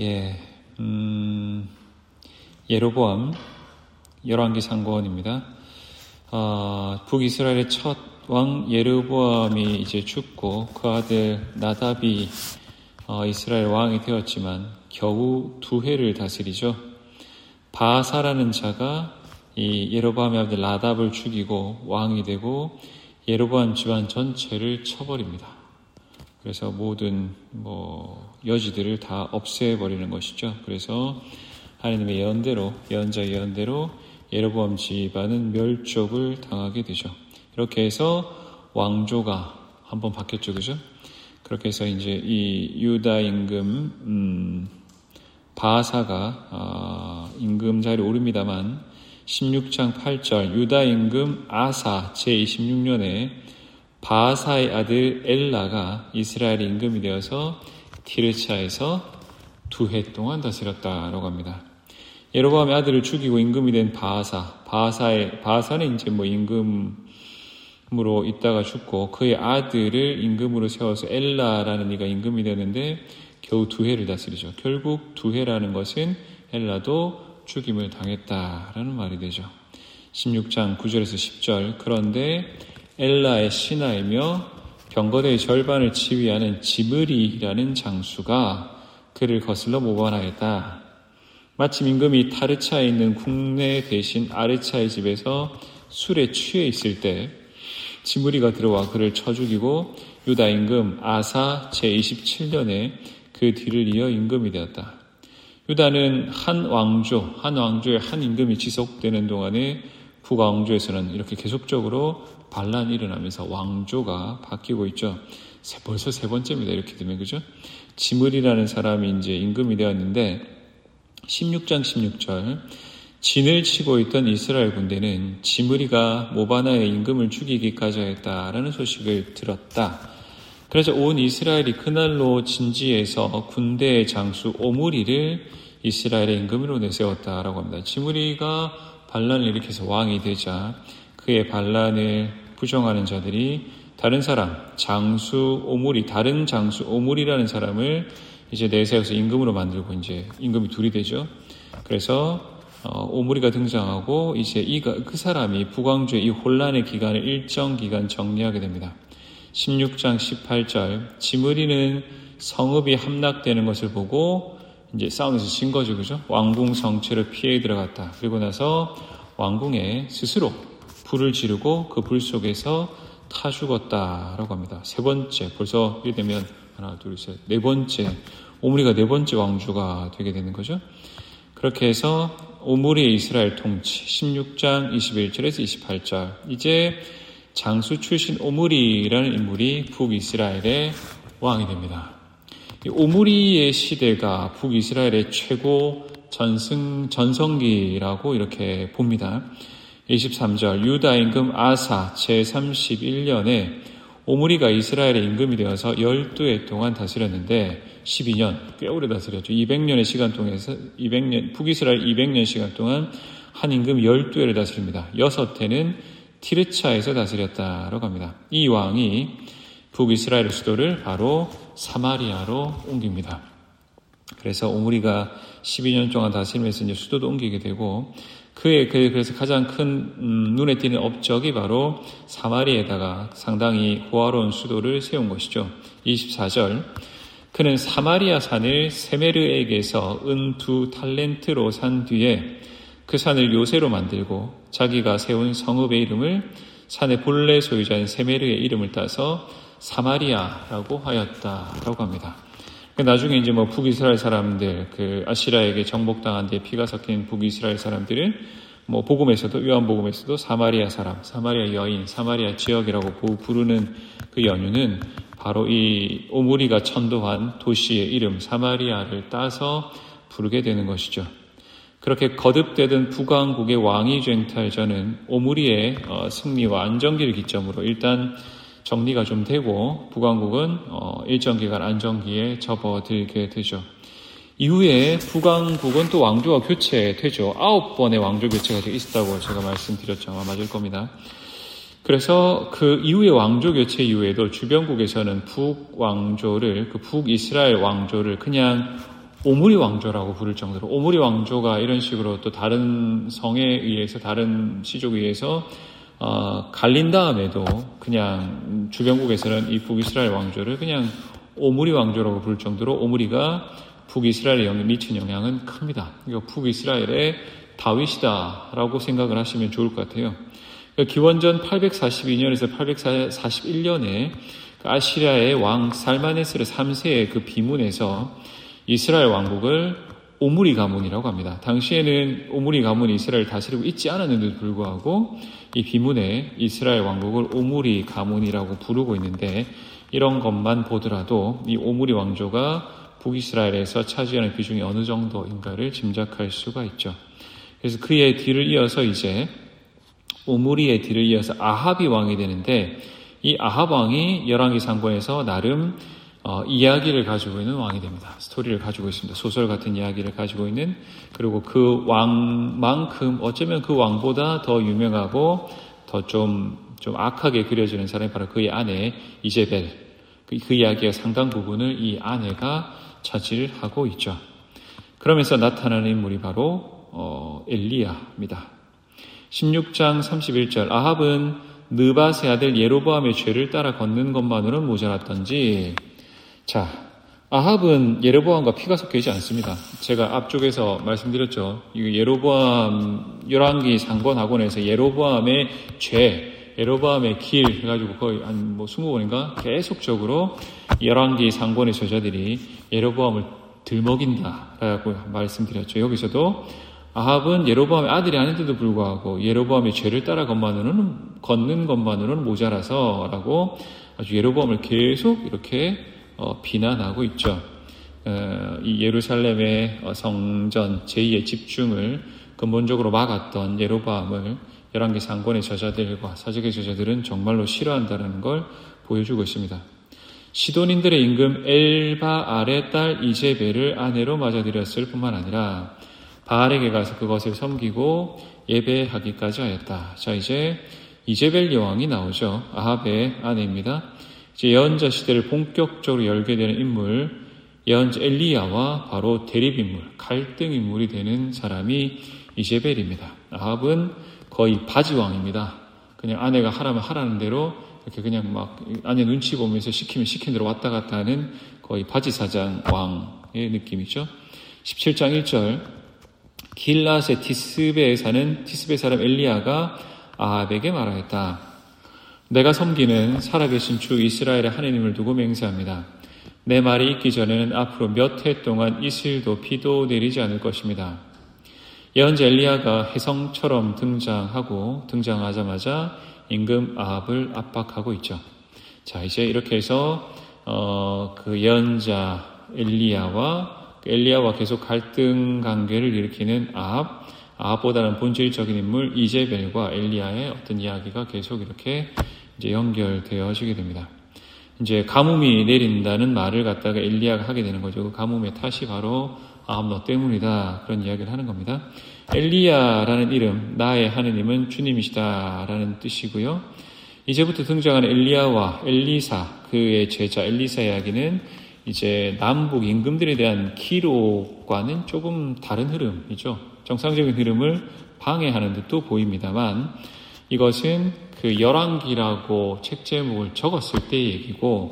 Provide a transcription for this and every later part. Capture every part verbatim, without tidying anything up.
예, 음, 예로보암 열왕기상고원입니다. 어, 북이스라엘의 첫 왕 예로보암이 이제 죽고 그 아들 나답이 어, 이스라엘 왕이 되었지만 겨우 두 해를 다스리죠. 바아사라는 자가 이 예로보암의 아들 나답을 죽이고 왕이 되고 예로보암 집안 전체를 쳐버립니다. 그래서 모든 뭐 여지들을 다 없애버리는 것이죠. 그래서 하나님의 예언대로 예언자의 예언대로 예로보암 집안은 멸족을 당하게 되죠. 이렇게 해서 왕조가 한번 바뀌었죠, 그죠? 그렇게 해서 이제 이 유다 임금 음, 바아사가 어, 임금 자리에 오릅니다만 십육 장 팔 절 유다 임금 아사 제이십육 년에 바아사의 아들 엘라가 이스라엘 임금이 되어서 티르차에서 두 해 동안 다스렸다라고 합니다. 예로보암의 아들을 죽이고 임금이 된 바아사, 바아사의 바아사는 이제 뭐 임금으로 있다가 죽고 그의 아들을 임금으로 세워서 엘라라는 이가 임금이 되는데 겨우 두 해를 다스리죠. 결국 두 해라는 것은 엘라도 죽임을 당했다라는 말이 되죠. 십육 장 구 절에서 십 절 그런데 엘라의 신하이며 병거대의 절반을 지휘하는 지므리라는 장수가 그를 거슬러 모반하였다. 마침 임금이 타르차에 있는 국내 대신 아르차의 집에서 술에 취해 있을 때 지므리가 들어와 그를 쳐 죽이고 유다 임금 아사 제이십칠 년에 그 뒤를 이어 임금이 되었다. 유다는 한 왕조, 한 왕조의 한 임금이 지속되는 동안에 북왕조에서는 이렇게 계속적으로 반란이 일어나면서 왕조가 바뀌고 있죠. 벌써 세 번째입니다. 이렇게 되면, 그죠? 지므리라는 사람이 이제 임금이 되었는데, 십육 장 십육 절, 진을 치고 있던 이스라엘 군대는 지므리가 모바나의 임금을 죽이기까지 하였다라는 소식을 들었다. 그래서 온 이스라엘이 그날로 진지해서 군대의 장수 오므리를 이스라엘의 임금으로 내세웠다라고 합니다. 지므리가 반란을 일으켜서 왕이 되자 그의 반란을 부정하는 자들이 다른 사람, 장수 오므리, 다른 장수 오므리라는 사람을 이제 내세워서 임금으로 만들고 이제 임금이 둘이 되죠. 그래서 어, 오므리가 등장하고 이제 이가 그 사람이 북왕조의 이 혼란의 기간을 일정 기간 정리하게 됩니다. 십육 장 십팔 절 지므리는 성읍이 함락되는 것을 보고 이제 싸움에서 진 거죠, 그죠? 왕궁 성체를 피해 들어갔다. 그리고 나서 왕궁에 스스로 불을 지르고 그 불 속에서 타 죽었다라고 합니다. 세 번째, 벌써 이렇게 되면 하나, 둘, 셋, 네 번째, 오므리가 네 번째 왕조가 되게 되는 거죠. 그렇게 해서 오므리의 이스라엘 통치, 십육 장 이십일 절에서 이십팔 절, 이제 장수 출신 오므리라는 인물이 북이스라엘의 왕이 됩니다. 이 오므리의 시대가 북이스라엘의 최고 전승, 전성기라고 이렇게 봅니다. 이십삼 절 유다 임금 아사 제삼십일 년에 오므리가 이스라엘의 임금이 되어서 열두 해 동안 다스렸는데 십이 년, 꽤 오래 다스렸죠. 이백 년의 시간 동안에서 이백 년, 북이스라엘 이백 년 시간 동안 한 임금이 열두 해를 다스립니다. 여섯 해는 티르차에서 다스렸다라고 합니다. 이 왕이 북이스라엘의 수도를 바로 사마리아로 옮깁니다. 그래서 오므리가 십이 년 동안 다스리면서 이제 수도도 옮기게 되고 그의 그래서 가장 큰 음, 눈에 띄는 업적이 바로 사마리아에다가 상당히 호화로운 수도를 세운 것이죠. 이십사 절 그는 사마리아 산을 세메르에게서 은 두 탈렌트로 산 뒤에 그 산을 요새로 만들고 자기가 세운 성읍의 이름을 산의 본래 소유자인 세메르의 이름을 따서 사마리아라고 하였다라고 합니다. 나중에 이제 뭐 북이스라엘 사람들, 그 아시라에게 정복당한 뒤에 피가 섞인 북이스라엘 사람들은 뭐 복음에서도, 요한복음에서도 사마리아 사람, 사마리아 여인, 사마리아 지역이라고 부르는 그 연유는 바로 이 오므리가 천도한 도시의 이름 사마리아를 따서 부르게 되는 것이죠. 그렇게 거듭되던 북왕국의 왕위 쟁탈전은 오므리의 승리와 안정기를 기점으로 일단 정리가 좀 되고 북왕국은 어, 일정 기간 안정기에 접어들게 되죠. 이후에 북왕국은 또 왕조가 교체되죠. 아홉 번의 왕조 교체가 있었다고 제가 말씀드렸죠. 아마 맞을 겁니다. 그래서 그 이후의 왕조 교체 이후에도 주변국에서는 북왕조를, 그 북이스라엘 왕조를 그냥 오므리 왕조라고 부를 정도로, 오므리 왕조가 이런 식으로 또 다른 성에 의해서, 다른 시족에 의해서 어, 갈린 다음에도 그냥 주변국에서는 이 북이스라엘 왕조를 그냥 오므리 왕조라고 부를 정도로 오므리가 북이스라엘에 미친 영향은 큽니다. 이거 북이스라엘의 다윗이다라고 생각을 하시면 좋을 것 같아요. 기원전 팔백사십이 년에서 팔백사십일 년에 아시리아의 왕 살마네스 삼 세의 그 비문에서 이스라엘 왕국을 오므리 가문이라고 합니다. 당시에는 오므리 가문이 이스라엘을 다스리고 있지 않았는데도 불구하고 이 비문에 이스라엘 왕국을 오므리 가문이라고 부르고 있는데, 이런 것만 보더라도 이 오므리 왕조가 북이스라엘에서 차지하는 비중이 어느 정도인가를 짐작할 수가 있죠. 그래서 그의 뒤를 이어서 이제 오므리의 뒤를 이어서 아합이 왕이 되는데, 이 아합 왕이 열왕기 상권에서 나름 어, 이야기를 가지고 있는 왕이 됩니다. 스토리를 가지고 있습니다. 소설 같은 이야기를 가지고 있는, 그리고 그 왕만큼 어쩌면 그 왕보다 더 유명하고 더 좀 좀 악하게 그려지는 사람이 바로 그의 아내 이제벨. 그, 그 이야기의 상당 부분을 이 아내가 차지를 하고 있죠. 그러면서 나타나는 인물이 바로 어, 엘리야입니다. 십육 장 삼십일 절, 아합은 느밧의 아들 예로보암의 죄를 따라 걷는 것만으로는 모자랐던지. 자, 아합은 예로보암과 피가 섞여 있지 않습니다. 제가 앞쪽에서 말씀드렸죠. 이 예로보암 열왕기 상권학원에서 예로보암의 죄, 예로보암의 길 해가지고 거의 한 뭐 스무 번인가 계속적으로 열왕기 상권의 저자들이 예로보암을 들먹인다라고 말씀드렸죠. 여기서도 아합은 예로보암의 아들이 아닌데도 불구하고 예로보암의 죄를 따라 것만으로는, 걷는 것만으로는 모자라서라고 아주 예로보암을 계속 이렇게 어, 비난하고 있죠. 어, 이 예루살렘의 성전 제이의 집중을 근본적으로 막았던 예로보암을 열왕기 상권의 저자들과 사적의 저자들은 정말로 싫어한다는 걸 보여주고 있습니다. 시돈인들의 임금 엘바알의 딸 이제벨을 아내로 맞아들였을 뿐만 아니라 바알에게 가서 그것을 섬기고 예배하기까지 하였다. 자, 이제 이제벨 여왕이 나오죠. 아합의 아내입니다. 이제 예언자 시대를 본격적으로 열게 되는 인물, 예언자 엘리야와 바로 대립 인물, 갈등 인물이 되는 사람이 이제벨입니다. 아합은 거의 바지왕입니다. 그냥 아내가 하라면 하라는 대로 이렇게 그냥 막 아내 눈치 보면서 시키면 시킨 대로 왔다 갔다 하는 거의 바지사장 왕의 느낌이죠. 십칠 장 일 절, 길랏의 티스베에 사는 티스베 사람 엘리야가 아합에게 말하였다. 내가 섬기는 살아계신 주 이스라엘의 하나님을 두고 맹세합니다. 내 말이 있기 전에는 앞으로 몇 해 동안 이슬도 비도 내리지 않을 것입니다. 예언자 엘리야가 혜성처럼 등장하고 등장하자마자 임금 아합을 압박하고 있죠. 자, 이제 이렇게 해서 어, 그 예언자 엘리야와 엘리야와 계속 갈등 관계를 일으키는 아합, 아합보다는 본질적인 인물 이제벨과 엘리야의 어떤 이야기가 계속 이렇게 이제 연결되어지게 됩니다. 이제 가뭄이 내린다는 말을 갖다가 엘리야가 하게 되는 거죠. 그 가뭄의 탓이 바로 아합 너 때문이다, 그런 이야기를 하는 겁니다. 엘리야라는 이름, 나의 하느님은 주님이시다라는 뜻이고요. 이제부터 등장하는 엘리야와 엘리사, 그의 제자 엘리사 이야기는 이제 남북 임금들에 대한 기록과는 조금 다른 흐름이죠. 정상적인 흐름을 방해하는 듯도 보입니다만, 이것은 그 열왕기라고 책 제목을 적었을 때의 얘기고,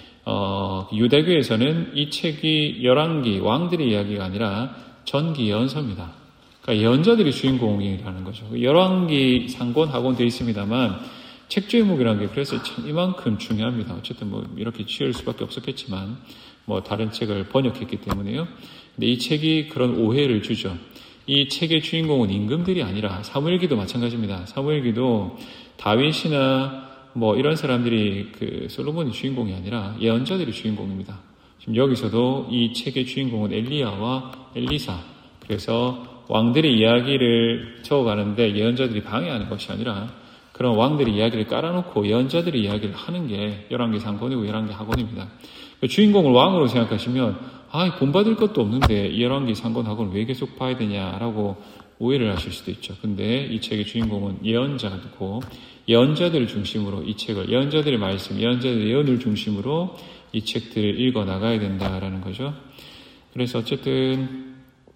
어, 유대교에서는 이 책이 열왕기, 왕들의 이야기가 아니라 전기 예언서입니다. 그러니까 예언자들이 주인공이라는 거죠. 열왕기 상권 학원 되어 있습니다만 책 제목이라는 게 그래서 참 이만큼 중요합니다. 어쨌든 뭐 이렇게 취할 수밖에 없었겠지만 뭐 다른 책을 번역했기 때문에요. 근데 이 책이 그런 오해를 주죠. 이 책의 주인공은 임금들이 아니라 사무엘기도 마찬가지입니다. 사무엘기도 다윗이나 뭐 이런 사람들이 그 솔로몬이 주인공이 아니라 예언자들이 주인공입니다. 지금 여기서도 이 책의 주인공은 엘리야와 엘리사. 그래서 왕들의 이야기를 적어가는데 예언자들이 방해하는 것이 아니라 그런 왕들의 이야기를 깔아놓고 예언자들의 이야기를 하는 게 열왕기 상권이고 열왕기 학원입니다. 주인공을 왕으로 생각하시면 아, 본받을 것도 없는데 열왕기 상권 학원을 왜 계속 봐야 되냐라고 오해를 하실 수도 있죠. 근데 이 책의 주인공은 예언자고 예언자들을 중심으로 이 책을, 예언자들의 말씀, 예언자들의 예언을 중심으로 이 책들을 읽어 나가야 된다라는 거죠. 그래서 어쨌든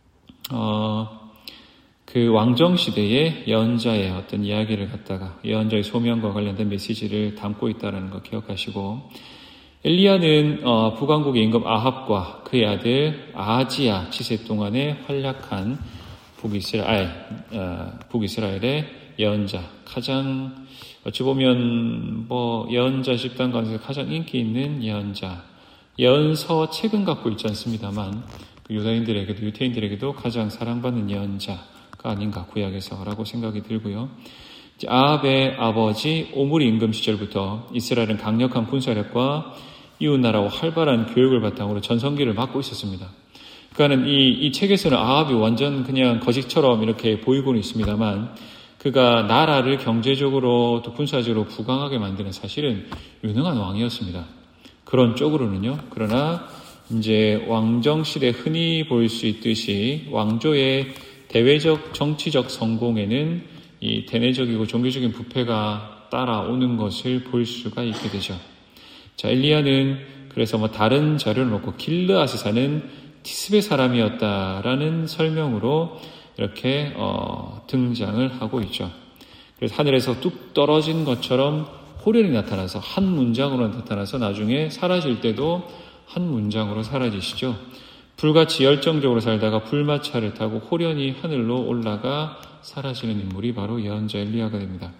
어, 그 왕정 시대의 예언자의 어떤 이야기를 갖다가 예언자의 소명과 관련된 메시지를 담고 있다는 거 기억하시고, 엘리야는 어, 북왕국의 임금 아합과 그의 아들 아하지야 치세 동안에 활약한 북이스라엘, 어, 북이스라엘의 예언자, 가장 어찌 보면 뭐 예언자 집단 가운데서 가장 인기 있는 예언자, 예언서 책은 갖고 있지 않습니다만 그 유다인들에게도 유태인들에게도 가장 사랑받는 예언자가 아닌가 구약에서라고 생각이 들고요. 아합의 아버지 오므리 임금 시절부터 이스라엘은 강력한 군사력과 이웃나라와 활발한 교육을 바탕으로 전성기를 맞고 있었습니다. 그러니까는 이, 이 책에서는 아합이 완전 그냥 거식처럼 이렇게 보이고는 있습니다만, 그가 나라를 경제적으로 또 군사적으로 부강하게 만드는 사실은 유능한 왕이었습니다. 그런 쪽으로는요. 그러나 이제 왕정시대 흔히 볼 수 있듯이 왕조의 대외적 정치적 성공에는 이 대내적이고 종교적인 부패가 따라오는 것을 볼 수가 있게 되죠. 자, 엘리야는 그래서 뭐 다른 자료를 놓고 길르앗에 사는 티스베 사람이었다라는 설명으로 이렇게 어, 등장을 하고 있죠. 그래서 하늘에서 뚝 떨어진 것처럼 호련이 나타나서 한 문장으로 나타나서 나중에 사라질 때도 한 문장으로 사라지시죠. 불같이 열정적으로 살다가 불마차를 타고 호련히 하늘로 올라가 사라지는 인물이 바로 예언자 엘리야가 됩니다.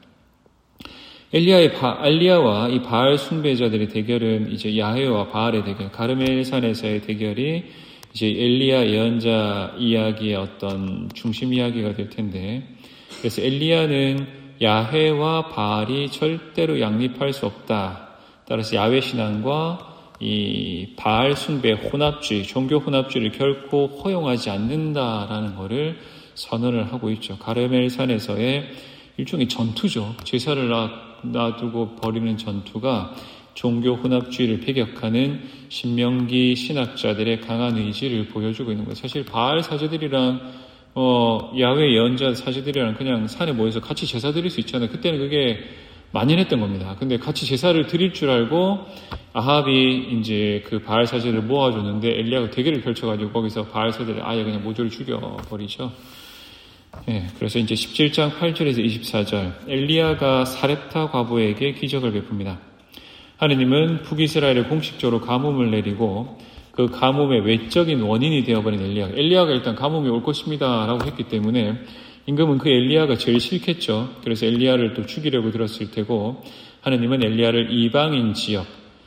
엘리야의 바, 엘리야와 이 바알 숭배자들의 대결은 이제 야훼와 바알의 대결, 가르멜산에서의 대결이 이제 엘리야 예언자 이야기의 어떤 중심 이야기가 될 텐데, 그래서 엘리야는 야훼와 바알이 절대로 양립할 수 없다. 따라서 야훼 신앙과 이 바알 숭배 혼합주의, 종교 혼합주의를 결코 허용하지 않는다라는 것을 선언을 하고 있죠. 가르멜산에서의 일종의 전투죠. 제사를 놔두고 벌이는 전투가 종교 혼합주의를 배격하는 신명기 신학자들의 강한 의지를 보여주고 있는 거예요. 사실 바알 사제들이랑 어, 야훼 예언자 사제들이랑 그냥 산에 모여서 같이 제사 드릴 수 있잖아요. 그때는 그게 만연했던 겁니다. 근데 같이 제사를 드릴 줄 알고 아합이 이제 그 바알 사제를 모아줬는데 엘리야가 대결을 펼쳐가지고 거기서 바알 사제를 아예 그냥 모조리 죽여버리죠. 예, 그래서 이제 십칠 장 팔 절에서 이십사 절, 엘리야가 사렙타 과부에게 기적을 베풉니다. 하느님은 북이스라엘에 공식적으로 가뭄을 내리고 그 가뭄의 외적인 원인이 되어버린 엘리야. 엘리야가 일단 가뭄이 올 것입니다 라고 했기 때문에 임금은 그 엘리야가 제일 싫겠죠. 그래서 엘리야를 또 죽이려고 들었을 테고, 하느님은 엘리야를 이방인 지역,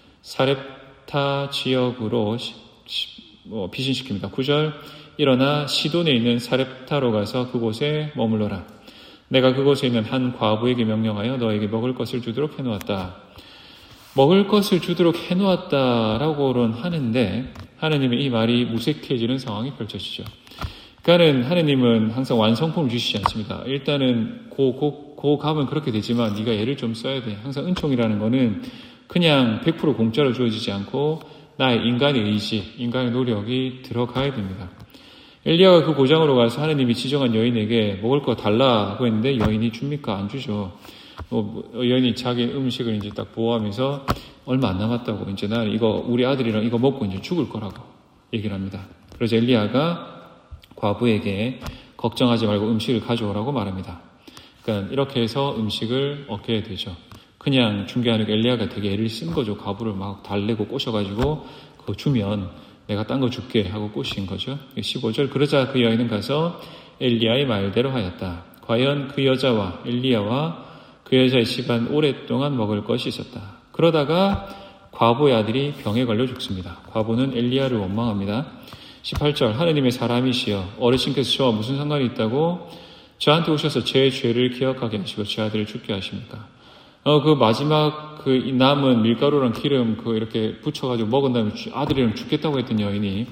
사렙타 지역으로 시, 시, 뭐, 피신시킵니다. 구 절, 일어나 시돈에 있는 사렙타로 가서 그곳에 머물러라. 내가 그곳에 있는 한 과부에게 명령하여 너에게 먹을 것을 주도록 해놓았다. 먹을 것을 주도록 해놓았다라고는 하는데 하느님의 이 말이 무색해지는 상황이 펼쳐지죠. 그러니까는 하느님은 항상 완성품을 주시지 않습니다. 일단은 고, 고, 고 값은 그렇게 되지만 네가 애를 좀 써야 돼. 항상 은총이라는 거는 그냥 백 퍼센트 공짜로 주어지지 않고 나의 인간의 의지, 인간의 노력이 들어가야 됩니다. 엘리야가 그 고장으로 가서 하느님이 지정한 여인에게 먹을 거 달라고 했는데 여인이 줍니까? 안 주죠. 뭐 여인이 자기 음식을 이제 딱 보호하면서 얼마 안 남았다고, 이제 나 이거 우리 아들이랑 이거 먹고 이제 죽을 거라고 얘기를 합니다. 그래서 엘리야가 과부에게 걱정하지 말고 음식을 가져오라고 말합니다. 그러니까 이렇게 해서 음식을 얻게 되죠. 그냥 준 게 아니고 엘리야가 되게 애를 쓴 거죠. 과부를 막 달래고 꼬셔가지고 그거 주면 내가 딴 거 줄게 하고 꼬신 거죠. 십오 절, 그러자 그 여인은 가서 엘리야의 말대로 하였다. 과연 그 여자와 엘리야와 그 여자의 집안 오랫동안 먹을 것이 있었다. 그러다가 과부의 아들이 병에 걸려 죽습니다. 과부는 엘리야를 원망합니다. 십팔 절, 하느님의 사람이시여 어르신께서 저와 무슨 상관이 있다고 저한테 오셔서 제 죄를 기억하게 하시고 제 아들을 죽게 하십니까? 어, 그 마지막 그 남은 밀가루랑 기름 그 이렇게 붙여가지고 먹은 다음에 아들이랑 죽겠다고 했던 여인이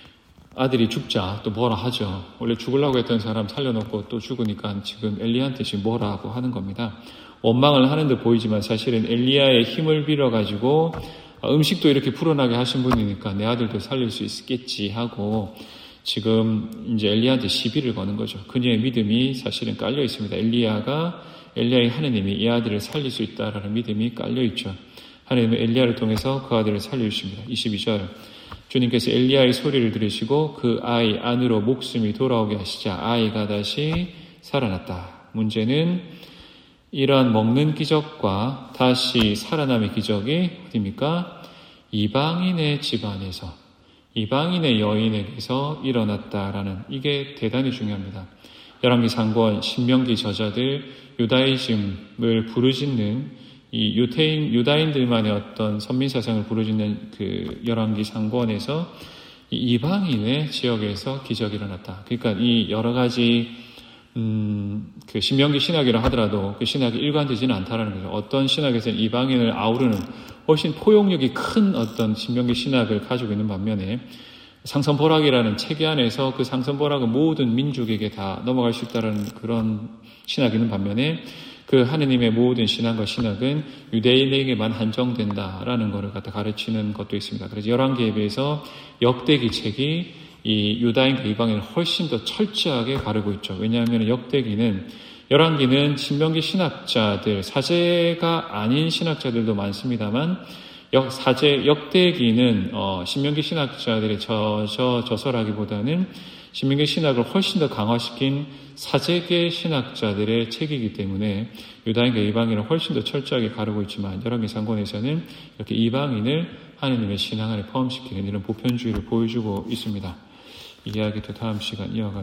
아들이 죽자 또 뭐라 하죠. 원래 죽으려고 했던 사람 살려놓고 또 죽으니까 지금 엘리야한테 지금 뭐라고 하는 겁니다. 원망을 하는 듯 보이지만 사실은 엘리야의 힘을 빌어가지고 음식도 이렇게 불어나게 하신 분이니까 내 아들도 살릴 수 있겠지 하고 지금 이제 엘리야한테 시비를 거는 거죠. 그녀의 믿음이 사실은 깔려 있습니다. 엘리야가 엘리야의 하느님이 이 아들을 살릴 수 있다라는 믿음이 깔려 있죠. 하느님은 엘리야를 통해서 그 아들을 살려주십니다. 이십이 절, 주님께서 엘리야의 소리를 들으시고 그 아이 안으로 목숨이 돌아오게 하시자 아이가 다시 살아났다. 문제는 이러한 먹는 기적과 다시 살아남의 기적이 어디입니까? 이방인의 집안에서, 이방인의 여인에게서 일어났다라는, 이게 대단히 중요합니다. 열왕기 상권, 신명기 저자들, 유다이즘을 부르짖는 이 유태인, 유다인들만의 어떤 선민사상을 부르짖는 그 열왕기 상권에서 이 이방인의 지역에서 기적이 일어났다. 그러니까 이 여러 가지 음, 그 신명기 신학이라 하더라도 그 신학이 일관되지는 않다라는 거죠. 어떤 신학에서는 이방인을 아우르는 훨씬 포용력이 큰 어떤 신명기 신학을 가지고 있는 반면에 상선보락이라는 체계 안에서 그 상선보락은 모든 민족에게 다 넘어갈 수 있다는 그런 신학이 있는 반면에 그 하느님의 모든 신앙과 신학은 유대인에게만 한정된다라는 것을 갖다 가르치는 것도 있습니다. 그래서 열왕기에 비해서 역대기 책이 이 유다인과 이방인을 훨씬 더 철저하게 가르고 있죠. 왜냐하면 역대기는, 열왕기는 신명기 신학자들, 사제가 아닌 신학자들도 많습니다만 역, 사제, 역대기는 어, 신명기 신학자들의 저, 저, 저서라기보다는 신명기 신학을 훨씬 더 강화시킨 사제계 신학자들의 책이기 때문에 유다인과 이방인을 훨씬 더 철저하게 가르고 있지만 열왕기 상권에서는 이렇게 이방인을 하느님의 신앙 안에 포함시키는 이런 보편주의를 보여주고 있습니다. 이 이야기도 다음 시간 이어가